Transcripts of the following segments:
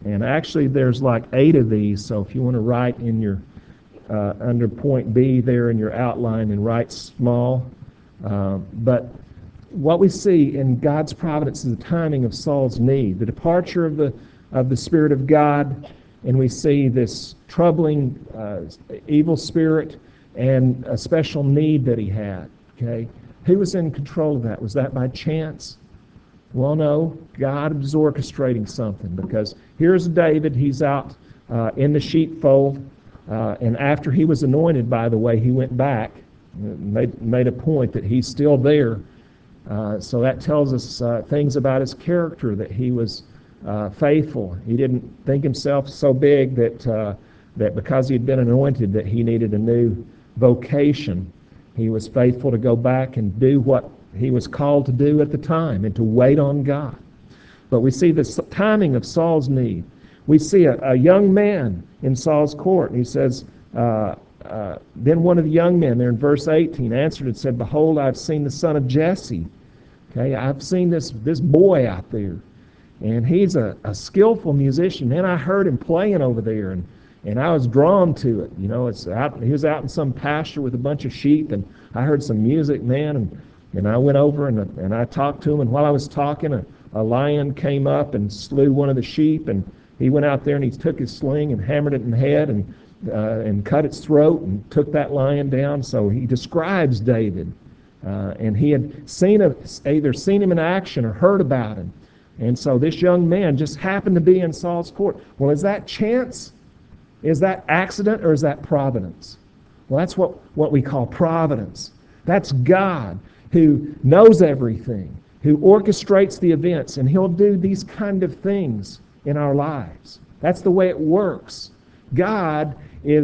And actually, there's like 8 of these. So if you want to write in your under point B there in your outline and write small. But what we see in God's providence is the timing of Saul's need, the departure of the Spirit of God, and we see this troubling evil spirit and a special need that he had. Okay, who was in control of that? Was that by chance? Well, no, God was orchestrating something, because here's David. He's out in the sheepfold, and after he was anointed, by the way, he went back, made a point that he's still there. So that tells us things about his character, that he was faithful. He didn't think himself so big that because he had been anointed that he needed a new vocation. He was faithful to go back and do what he was called to do at the time, and to wait on God. But we see the timing of Saul's need. We see a young man in Saul's court, and he says, then one of the young men there in verse 18 answered and said, "Behold, I've seen the son of Jesse." Okay, I've seen this boy out there, and he's a skillful musician. And I heard him playing over there, and I was drawn to it. You know, he was out in some pasture with a bunch of sheep, and I heard some music, man, and I went over and I talked to him. And while I was talking, a lion came up and slew one of the sheep, and he went out there and he took his sling and hammered it in the head and cut its throat and took that lion down. So he describes David, and he had either seen him in action or heard about him. And so this young man just happened to be in Saul's court. Well, is that chance? Is that accident, or is that providence? Well, that's what we call providence. That's God, who knows everything, who orchestrates the events, and he'll do these kind of things in our lives. That's the way it works. God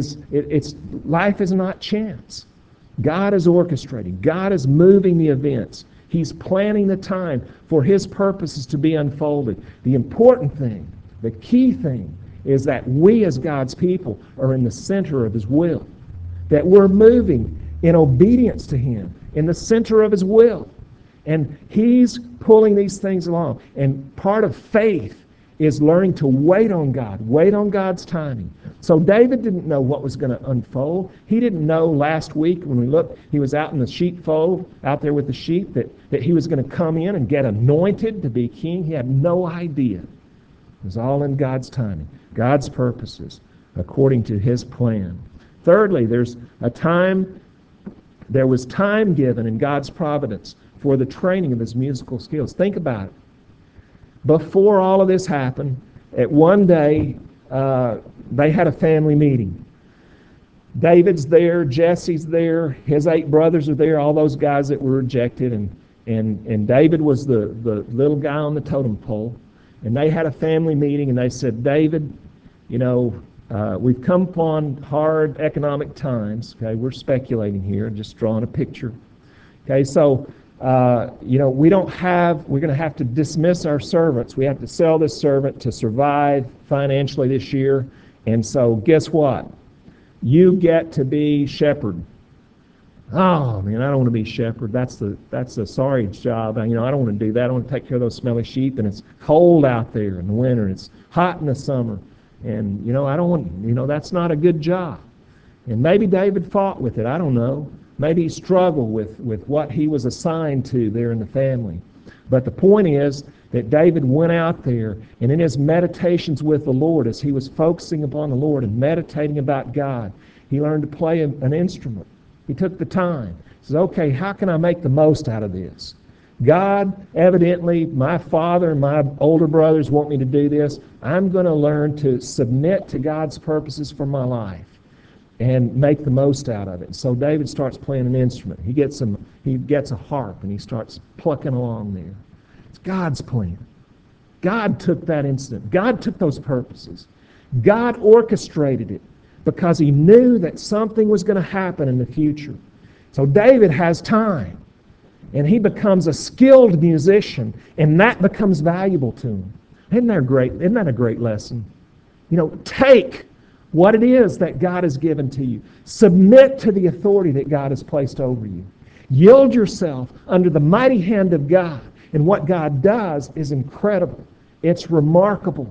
life is not chance. God is orchestrating. God is moving the events. He's planning the time for his purposes to be unfolded. The important thing, the key thing, is that we as God's people are in the center of his will, that we're moving in obedience to him, in the center of his will. And he's pulling these things along. And part of faith is learning to wait on God, wait on God's timing. So David didn't know what was going to unfold. He didn't know last week when we looked, he was out in the sheepfold, out there with the sheep, that he was going to come in and get anointed to be king. He had no idea. It was all in God's timing, God's purposes, according to his plan. Thirdly, there was time given in God's providence for the training of his musical skills. Think about it. Before all of this happened, at one day, they had a family meeting. David's there, Jesse's there, his 8 brothers are there, all those guys that were rejected, and David was the little guy on the totem pole. And they had a family meeting, and they said, "David, you know, we've come upon hard economic times." Okay, we're speculating here, just drawing a picture. Okay, so we're going to have to dismiss our servants. We have to sell this servant to survive financially this year. And so guess what? You get to be shepherd. Oh, man, I don't want to be shepherd. That's a sorry job. I don't want to do that. I don't want to take care of those smelly sheep. And it's cold out there in the winter. And it's hot in the summer. And, I don't want, that's not a good job. And maybe David fought with it. I don't know. Maybe he struggled with what he was assigned to there in the family. But the point is that David went out there, and in his meditations with the Lord, as he was focusing upon the Lord and meditating about God, he learned to play an instrument. He took the time. He says, okay, how can I make the most out of this? God, evidently, my father and my older brothers want me to do this. I'm going to learn to submit to God's purposes for my life and make the most out of it. So David starts playing an instrument. He gets a harp, and he starts plucking along there. It's God's plan. God took that incident. God took those purposes. God orchestrated it because he knew that something was going to happen in the future. So David has time, and he becomes a skilled musician, and that becomes valuable to him. Isn't that a great lesson? Take what it is that God has given to you. Submit to the authority that God has placed over you. Yield yourself under the mighty hand of God. And what God does is incredible. It's remarkable.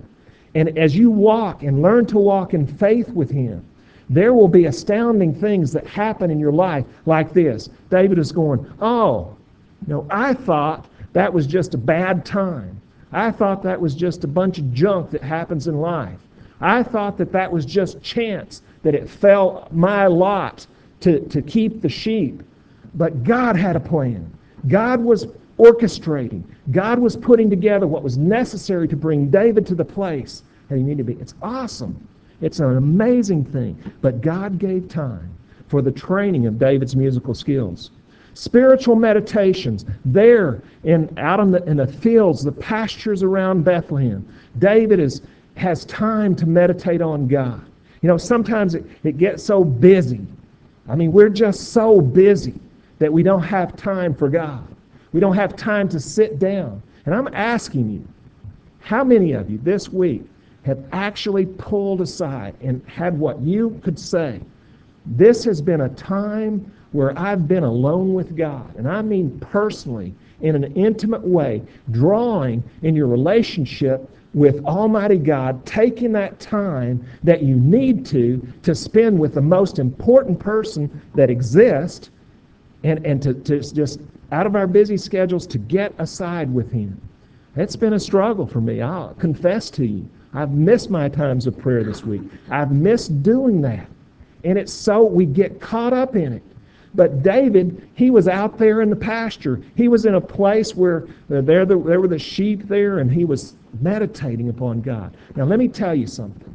And as you walk and learn to walk in faith with him, there will be astounding things that happen in your life like this. David is going, oh, I thought that was just a bad time. I thought that was just a bunch of junk that happens in life. I thought that was just chance, that it fell my lot to keep the sheep. But God had a plan. God was orchestrating. God was putting together what was necessary to bring David to the place that he needed to be. It's awesome. It's an amazing thing. But God gave time for the training of David's musical skills. Spiritual meditations there out in the fields, the pastures around Bethlehem. David has time to meditate on God. Sometimes it gets so busy. We're just so busy that we don't have time for God. We don't have time to sit down. And I'm asking you, how many of you this week have actually pulled aside and had what you could say, this has been a time where I've been alone with God, and I mean personally, in an intimate way, drawing in your relationship with Almighty God, taking that time that you need to spend with the most important person that exists, and to just, out of our busy schedules, to get aside with him. It's been a struggle for me. I'll confess to you. I've missed my times of prayer this week. I've missed doing that. And it's so we get caught up in it. But David, he was out there in the pasture. He was in a place where there were the sheep there, and he was meditating upon God. Now, let me tell you something.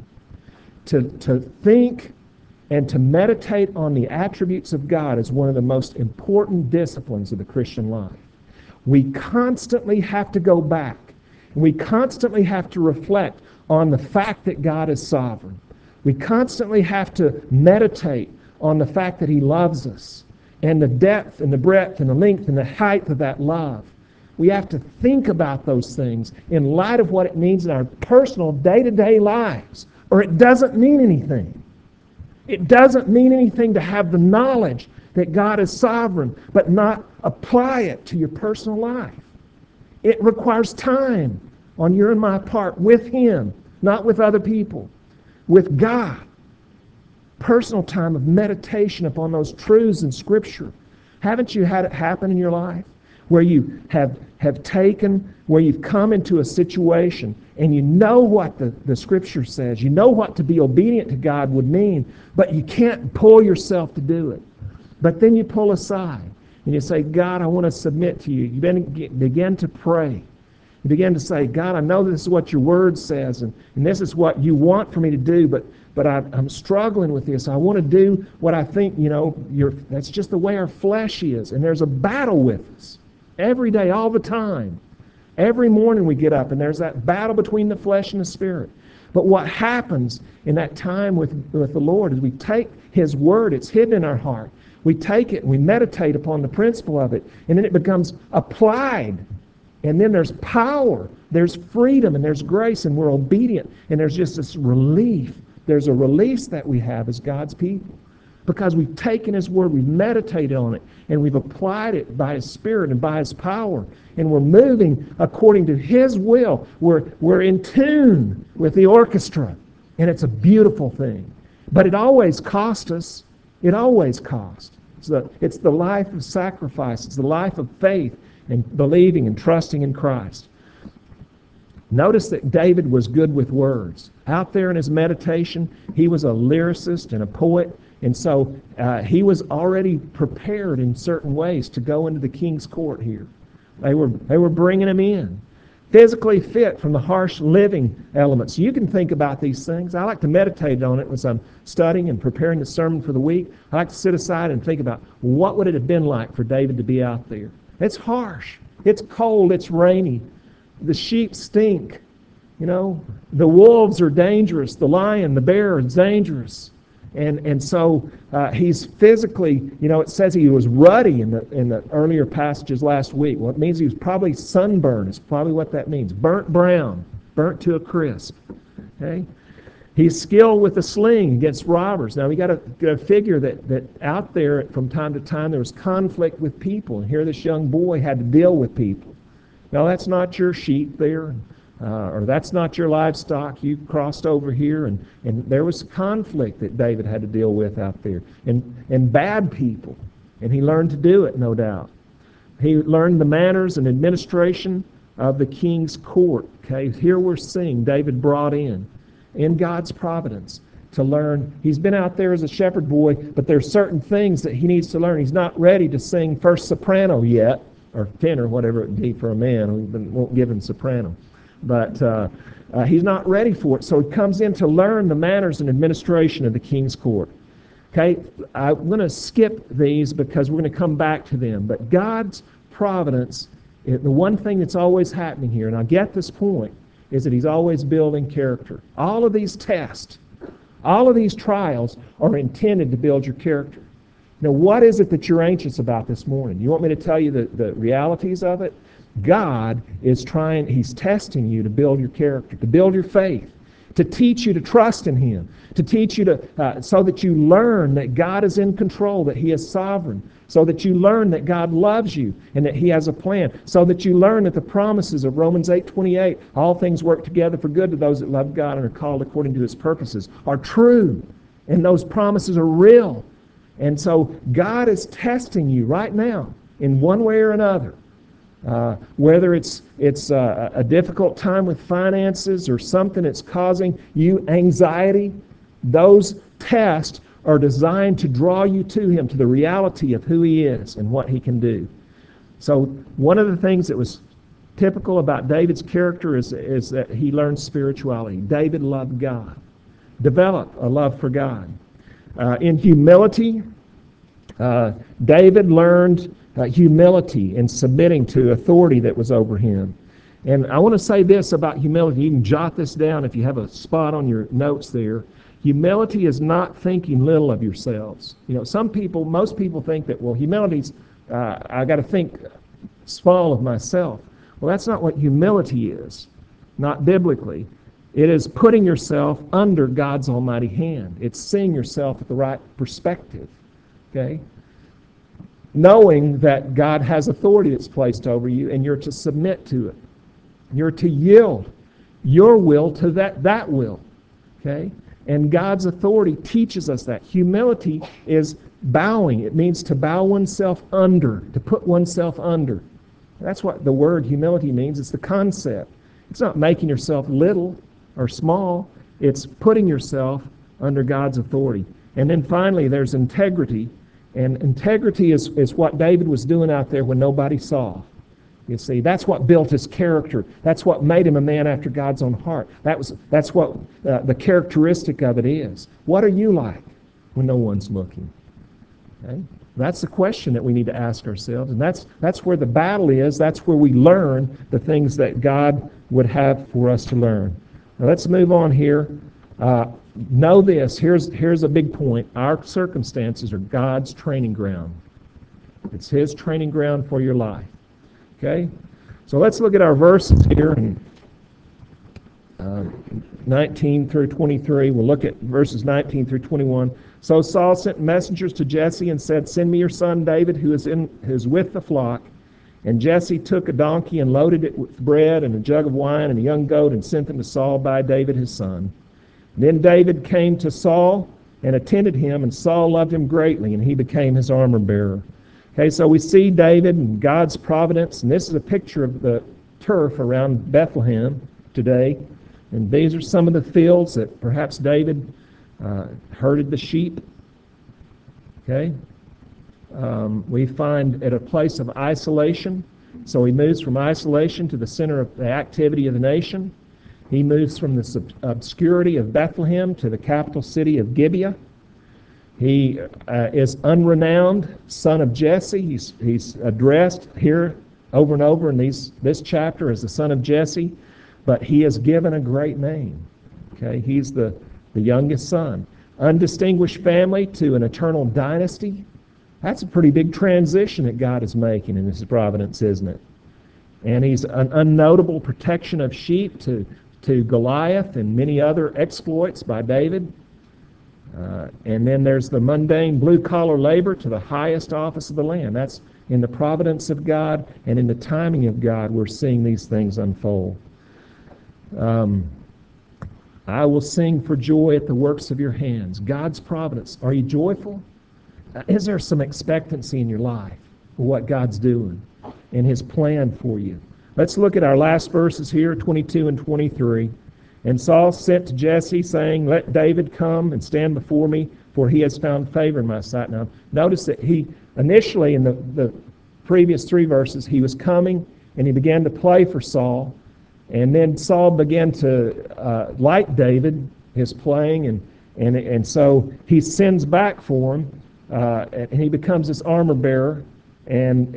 To think and to meditate on the attributes of God is one of the most important disciplines of the Christian life. We constantly have to go back. We constantly have to reflect on the fact that God is sovereign. We constantly have to meditate on the fact that he loves us, and the depth and the breadth and the length and the height of that love. We have to think about those things in light of what it means in our personal day-to-day lives, or it doesn't mean anything. It doesn't mean anything to have the knowledge that God is sovereign, but not apply it to your personal life. It requires time on your and my part with him, not with other people, with God. Personal time of meditation upon those truths in Scripture. Haven't you had it happen in your life where you have taken, where you've come into a situation and you know what the Scripture says, you know what to be obedient to God would mean, but you can't pull yourself to do it. But then you pull aside and you say, God, I want to submit to you. You begin to pray. You begin to say, God, I know this is what your word says, and this is what you want for me to do, but I'm struggling with this. I want to do what I think, that's just the way our flesh is. And there's a battle with us every day, all the time. Every morning we get up, and there's that battle between the flesh and the spirit. But what happens in that time with the Lord is we take his word, it's hidden in our heart. We take it and we meditate upon the principle of it, and then it becomes applied. And then there's power, there's freedom, and there's grace, and we're obedient. And there's just this relief. There's a release that we have as God's people because we've taken his word, we've meditated on it, and we've applied it by his Spirit and by his power. And we're moving according to his will. We're in tune with the orchestra, and it's a beautiful thing. But it always costs us. It always costs. It's the life of sacrifice. It's the life of faith and believing and trusting in Christ. Notice that David was good with words. Out there in his meditation, he was a lyricist and a poet, and so he was already prepared in certain ways to go into the king's court here. They were bringing him in. Physically fit from the harsh living elements. You can think about these things. I like to meditate on it as I'm studying and preparing the sermon for the week. I like to sit aside and think about what would it have been like for David to be out there. It's harsh. It's cold. It's rainy. The sheep stink. The wolves are dangerous. The lion, the bear is dangerous. And so he's physically, it says he was ruddy in the earlier passages last week. Well, it means he was probably sunburned. Is probably what that means. Burnt brown. Burnt to a crisp. Okay? He's skilled with the sling against robbers. Now, we got to figure that out there from time to time there was conflict with people. And here this young boy had to deal with people. Now, that's not your sheep there. or that's not your livestock, you crossed over here, and there was conflict that David had to deal with out there, and bad people, and he learned to do it, no doubt. He learned the manners and administration of the king's court. Okay, here we're seeing David brought in God's providence to learn. He's been out there as a shepherd boy, but there's certain things that he needs to learn. He's not ready to sing first soprano yet, or tenor, whatever it be for a man. We won't give him soprano. But he's not ready for it, so he comes in to learn the manners and administration of the king's court. Okay, I'm going to skip these because we're going to come back to them. But God's providence, the one thing that's always happening here, and I get this point, is that he's always building character. All of these tests, all of these trials are intended to build your character. Now, what is it that you're anxious about this morning? You want me to tell you the realities of it? God is trying, he's testing you to build your character, to build your faith, to teach you to trust in him, to teach you to, so that you learn that God is in control, that he is sovereign, so that you learn that God loves you and that he has a plan, so that you learn that the promises of Romans 8:28, all things work together for good to those that love God and are called according to his purposes, are true, and those promises are real. And so God is testing you right now in one way or another. Whether it's a difficult time with finances or something that's causing you anxiety, those tests are designed to draw you to him, to the reality of who he is and what he can do. So one of the things that was typical about David's character is that he learned spirituality. David loved God, developed a love for God. In humility, David learned humility and submitting to authority that was over him. And I want to say this about humility. You can jot this down if you have a spot on your notes there. Humility is not thinking little of yourselves. You know, most people think that, well, humility's, I got to think small of myself. Well, that's not what humility is, not biblically. It is putting yourself under God's almighty hand. It's seeing yourself with the right perspective, okay? Knowing that God has authority that's placed over you, and you're to submit to it. You're to yield your will to that will, okay? And God's authority teaches us that. Humility is bowing. It means to bow oneself under, to put oneself under. That's what the word humility means. It's the concept. It's not making yourself little or small. It's putting yourself under God's authority. And then finally, there's integrity. And integrity is what David was doing out there when nobody saw. You see, that's what built his character. That's what made him a man after God's own heart. That's what the characteristic of it is. What are you like when no one's looking? Okay? That's the question that we need to ask ourselves. And that's where the battle is. That's where we learn the things that God would have for us to learn. Now let's move on here. Know this. Here's a big point. Our circumstances are God's training ground. It's his training ground for your life. Okay? So let's look at our verses here in 19 through 23. We'll look at verses 19 through 21. So Saul sent messengers to Jesse and said, "Send me your son David, who is with the flock." And Jesse took a donkey and loaded it with bread and a jug of wine and a young goat and sent them to Saul by David his son. Then David came to Saul and attended him, and Saul loved him greatly, and he became his armor bearer. Okay, so we see David and God's providence, and this is a picture of the turf around Bethlehem today. And these are some of the fields that perhaps David herded the sheep. Okay, we find at a place of isolation. So he moves from isolation to the center of the activity of the nation. He moves from the obscurity of Bethlehem to the capital city of Gibeah. He is unrenowned, son of Jesse. He's addressed here over and over in this chapter as the son of Jesse, but he is given a great name. Okay, he's the youngest son. Undistinguished family to an eternal dynasty. That's a pretty big transition that God is making in his providence, isn't it? And he's an unnotable protection of sheep to Goliath and many other exploits by David. And then there's the mundane blue-collar labor to the highest office of the land. That's in the providence of God and in the timing of God we're seeing these things unfold. Um, I will sing for joy at the works of your hands. God's providence. Are you joyful? Is there some expectancy in your life for what God's doing and his plan for you? Let's look at our last verses here, 22 and 23. And Saul sent to Jesse, saying, let David come and stand before me, for he has found favor in my sight. Now, notice that he initially, in the previous 3 verses, he was coming and he began to play for Saul. And then Saul began to like David, his playing, and so he sends back for him, and he becomes this armor bearer. And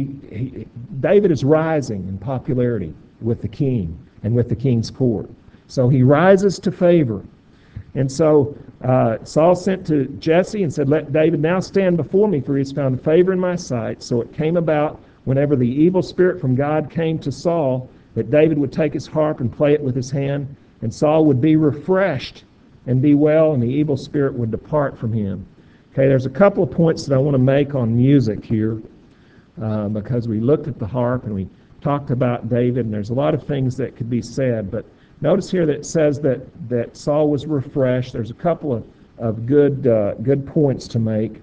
David is rising in popularity with the king and with the king's court. So he rises to favor. And so Saul sent to Jesse and said, let David now stand before me, for he has found favor in my sight. So it came about, whenever the evil spirit from God came to Saul, that David would take his harp and play it with his hand, and Saul would be refreshed and be well, and the evil spirit would depart from him. Okay, there's a couple of points that I want to make on music here, because we looked at the harp and we talked about David, and there's a lot of things that could be said, but notice here that it says that Saul was refreshed. There's a couple of good points to make.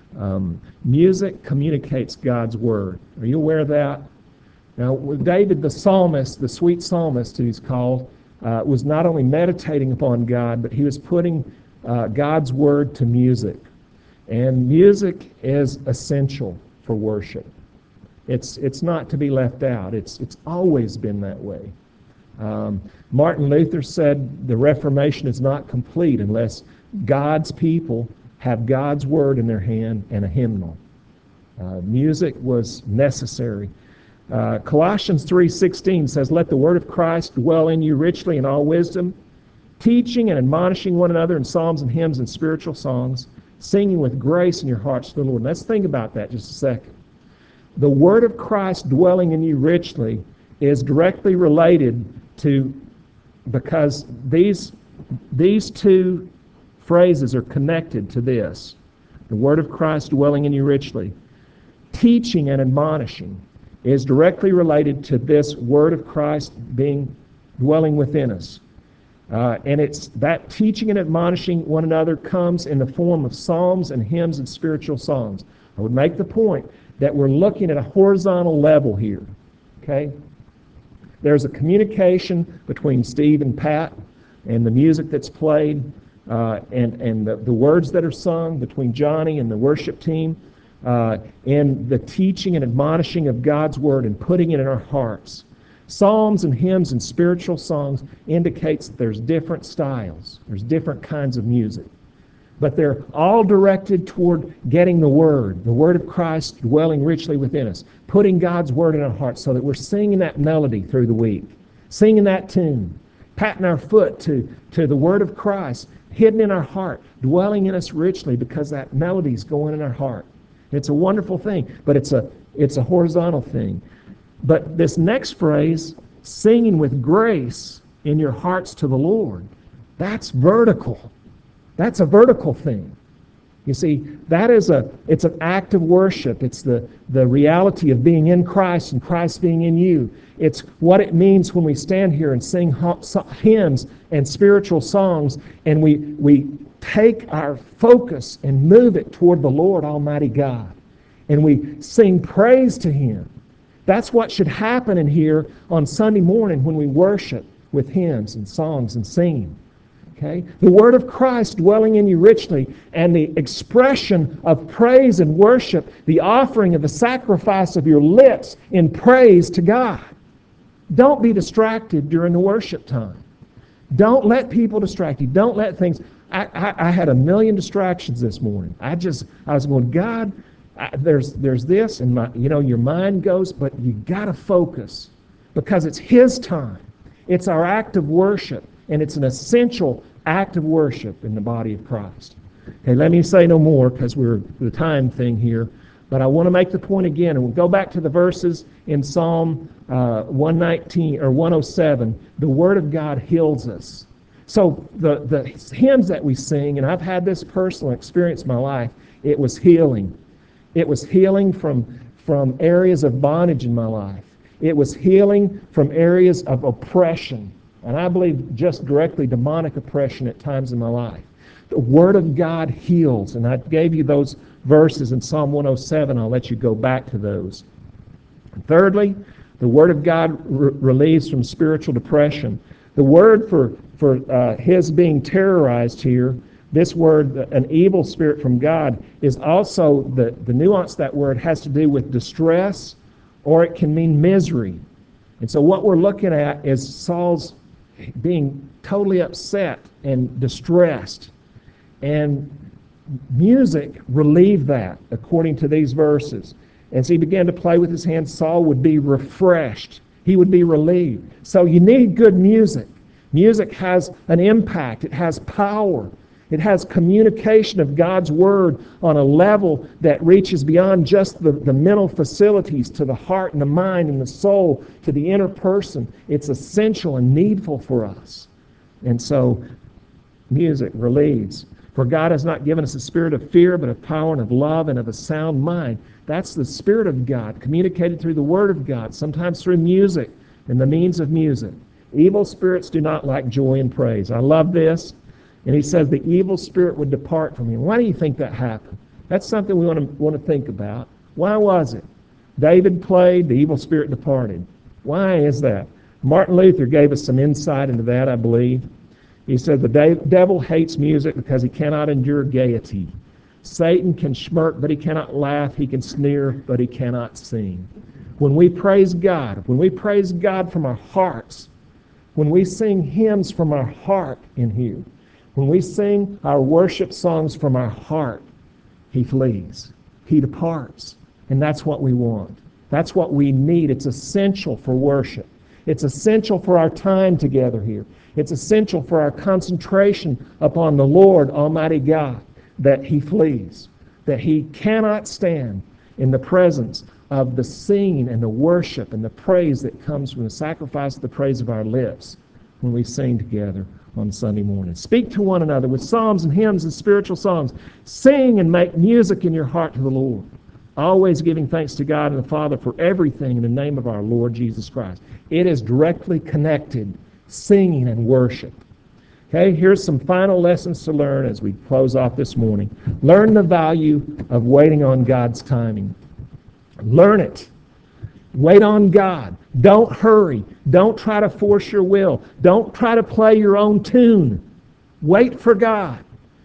Music communicates God's word. Are you aware of that? Now, David, the psalmist, the sweet psalmist, who he's called, was not only meditating upon God, but he was putting God's word to music. And music is essential for worship. It's not to be left out. It's always been that way. Martin Luther said the Reformation is not complete unless God's people have God's word in their hand and a hymnal. Music was necessary. Colossians 3:16 says, let the word of Christ dwell in you richly in all wisdom, teaching and admonishing one another in psalms and hymns and spiritual songs, singing with grace in your hearts to the Lord. Let's think about that just a second. The word of Christ dwelling in you richly is directly related to, because these 2 phrases are connected to this. The word of Christ dwelling in you richly. Teaching and admonishing is directly related to this word of Christ dwelling within us. And it's that teaching and admonishing one another comes in the form of psalms and hymns and spiritual songs. I would make the point that we're looking at a horizontal level here. Okay? There's a communication between Steve and Pat and the music that's played, and the words that are sung between Johnny and the worship team, and the teaching and admonishing of God's word and putting it in our hearts. Psalms and hymns and spiritual songs indicates that there's different styles. There's different kinds of music. But they're all directed toward getting the word of Christ dwelling richly within us, putting God's word in our hearts so that we're singing that melody through the week, singing that tune, patting our foot to the word of Christ, hidden in our heart, dwelling in us richly because that melody's going in our heart. It's a wonderful thing, but it's a horizontal thing. But this next phrase, singing with grace in your hearts to the Lord, that's vertical. That's a vertical thing. You see, it's an act of worship. It's the reality of being in Christ and Christ being in you. It's what it means when we stand here and sing hymns and spiritual songs, and we take our focus and move it toward the Lord Almighty God. And we sing praise to Him. That's what should happen in here on Sunday morning when we worship with hymns and songs and singing. Okay? The word of Christ dwelling in you richly, and the expression of praise and worship, the offering of the sacrifice of your lips in praise to God. Don't be distracted during the worship time. Don't let people distract you. Don't let things... I had a million distractions this morning. I was going, God, there's this, and your mind goes, but you got to focus because it's His time. It's our act of worship, and it's an essential act of worship in the body of Christ. Okay, let me say no more because we're the time thing here, but I want to make the point again, and we'll go back to the verses in Psalm 119 or 107. The Word of God heals us. So the hymns that we sing, and I've had this personal experience in my life, it was healing. It was healing from areas of bondage in my life. It was healing from areas of oppression and I believe just directly demonic oppression at times in my life. The Word of God heals, and I gave you those verses in Psalm 107. I'll let you go back to those. Thirdly, the Word of God relieves from spiritual depression. The word for his being terrorized here, this word, an evil spirit from God, is also, the nuance of that word has to do with distress, or it can mean misery. And so what we're looking at is Saul's being totally upset and distressed. And music relieved that, according to these verses. As he began to play with his hands, Saul would be refreshed. He would be relieved. So you need good music. Music has an impact. It has power. It has communication of God's Word on a level that reaches beyond just the mental facilities to the heart and the mind and the soul, to the inner person. It's essential and needful for us. And so music relieves. For God has not given us a spirit of fear, but of power and of love and of a sound mind. That's the Spirit of God, communicated through the Word of God, sometimes through music and the means of music. Evil spirits do not like joy and praise. I love this. And he says the evil spirit would depart from him. Why do you think that happened? That's something we want to think about. Why was it? David played, the evil spirit departed. Why is that? Martin Luther gave us some insight into that, I believe. He said the devil hates music because he cannot endure gaiety. Satan can smirk, but he cannot laugh. He can sneer, but he cannot sing. When we praise God from our hearts, when we sing hymns from our heart in here, when we sing our worship songs from our heart, he flees. He departs. And that's what we want. That's what we need. It's essential for worship. It's essential for our time together here. It's essential for our concentration upon the Lord Almighty God, that he flees, that he cannot stand in the presence of the singing and the worship and the praise that comes from the sacrifice of the praise of our lips when we sing together on Sunday morning. Speak to one another with psalms and hymns and spiritual songs. Sing and make music in your heart to the Lord, always giving thanks to God and the Father for everything in the name of our Lord Jesus Christ. It is directly connected, singing and worship. Okay, here's some final lessons to learn as we close off this morning. Learn the value of waiting on God's timing. Learn it. Wait on God. Don't hurry. Don't try to force your will. Don't try to play your own tune. Wait for God.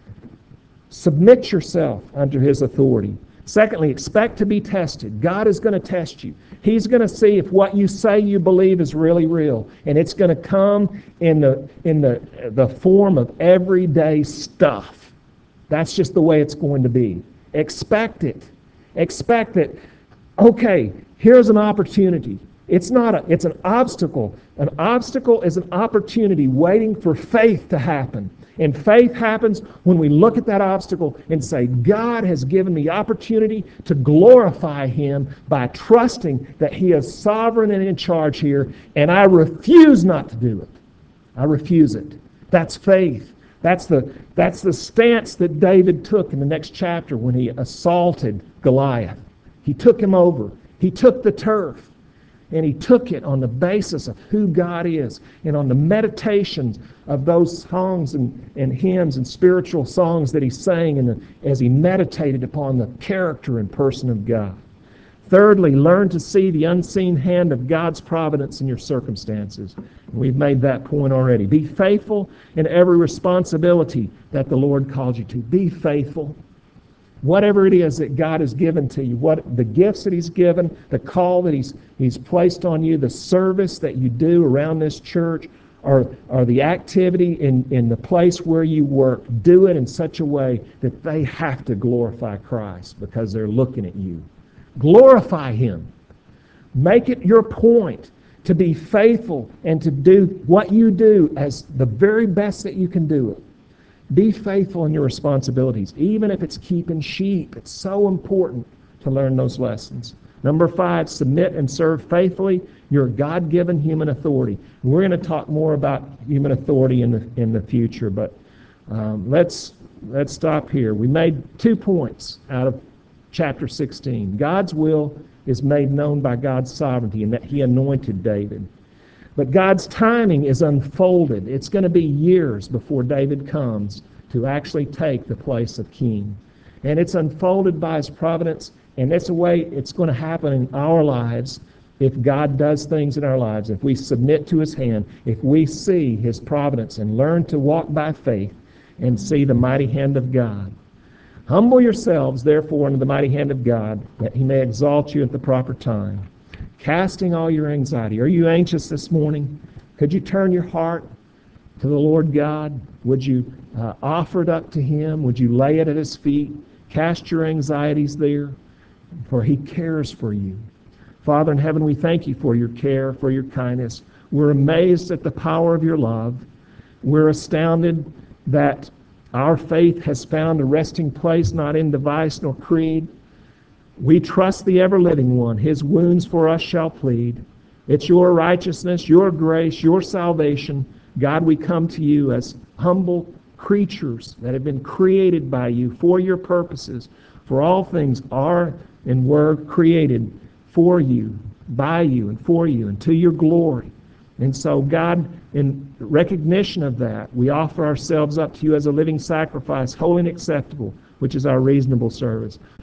Submit yourself under his authority. Secondly, expect to be tested. God is going to test you. He's going to see if what you say you believe is really real. And it's going to come in the form of everyday stuff. That's just the way it's going to be. Expect it. Expect it. Okay, here's an opportunity. It's an obstacle. An obstacle is an opportunity waiting for faith to happen. And faith happens when we look at that obstacle and say, God has given me opportunity to glorify him by trusting that he is sovereign and in charge here, and I refuse not to do it. I refuse it. That's faith. That's the stance that David took in the next chapter when he assaulted Goliath. He took him over. He took the turf. And he took it on the basis of who God is and on the meditations of those songs and hymns and spiritual songs that he sang as he meditated upon the character and person of God. Thirdly, learn to see the unseen hand of God's providence in your circumstances. We've made that point already. Be faithful in every responsibility that the Lord called you to. Be faithful. Whatever it is that God has given to you, what the gifts that he's given, the call that he's placed on you, the service that you do around this church, or the activity in the place where you work, do it in such a way that they have to glorify Christ because they're looking at you. Glorify him. Make it your point to be faithful and to do what you do as the very best that you can do it. Be faithful in your responsibilities, even if it's keeping sheep. It's so important to learn those lessons. Number 5, submit and serve faithfully your God-given human authority. We're going to talk more about human authority in the future, but let's stop here. We made 2 points out of chapter 16. God's will is made known by God's sovereignty and that he anointed David. But God's timing is unfolded. It's going to be years before David comes to actually take the place of king. And it's unfolded by his providence, and that's the way it's going to happen in our lives if God does things in our lives, if we submit to his hand, if we see his providence and learn to walk by faith and see the mighty hand of God. Humble yourselves, therefore, under the mighty hand of God, that he may exalt you at the proper time, casting all your anxiety. Are you anxious this morning? Could you turn your heart to the Lord God? Would you offer it up to him? Would you lay it at his feet? Cast your anxieties there, for he cares for you. Father in heaven, we thank you for your care, for your kindness. We're amazed at the power of your love. We're astounded that our faith has found a resting place, not in device nor creed. We trust the ever-living one. His wounds for us shall plead. It's your righteousness, your grace, your salvation. God, we come to you as humble creatures that have been created by you for your purposes. For all things are and were created for you, by you, and for you, and to your glory. And so, God, in recognition of that, we offer ourselves up to you as a living sacrifice, holy and acceptable, which is our reasonable service.